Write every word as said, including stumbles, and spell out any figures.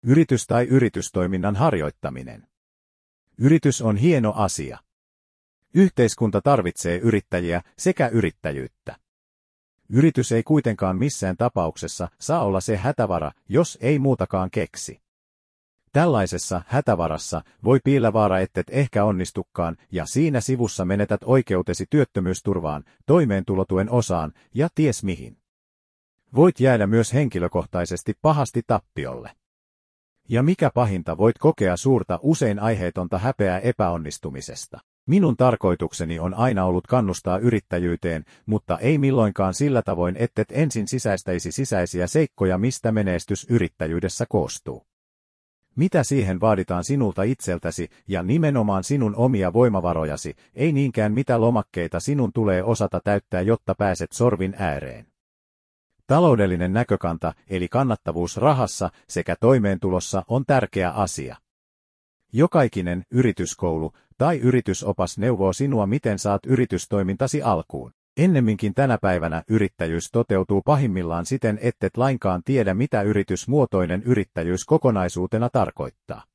Yritys tai yritystoiminnan harjoittaminen. Yritys on hieno asia. Yhteiskunta tarvitsee yrittäjiä sekä yrittäjyyttä. Yritys ei kuitenkaan missään tapauksessa saa olla se hätävara, jos ei muutakaan keksi. Tällaisessa hätävarassa voi piillä vaara, ettet ehkä onnistukaan, ja siinä sivussa menetät oikeutesi työttömyysturvaan, toimeentulotuen osaan ja ties mihin. Voit jäädä myös henkilökohtaisesti pahasti tappiolle. Ja mikä pahinta, voit kokea suurta, usein aiheetonta häpeää epäonnistumisesta. Minun tarkoitukseni on aina ollut kannustaa yrittäjyyteen, mutta ei milloinkaan sillä tavoin, ettet ensin sisäistäisi sisäisiä seikkoja, mistä menestys yrittäjyydessä koostuu. Mitä siihen vaaditaan sinulta itseltäsi ja nimenomaan sinun omia voimavarojasi, ei niinkään mitä lomakkeita sinun tulee osata täyttää, jotta pääset sorvin ääreen. Taloudellinen näkökanta, eli kannattavuus rahassa sekä toimeentulossa, on tärkeä asia. Jokaikinen yrityskoulu tai yritysopas neuvoo sinua, miten saat yritystoimintasi alkuun. Ennemminkin tänä päivänä yrittäjyys toteutuu pahimmillaan siten, ettet lainkaan tiedä, mitä yritysmuotoinen yrittäjyys kokonaisuutena tarkoittaa.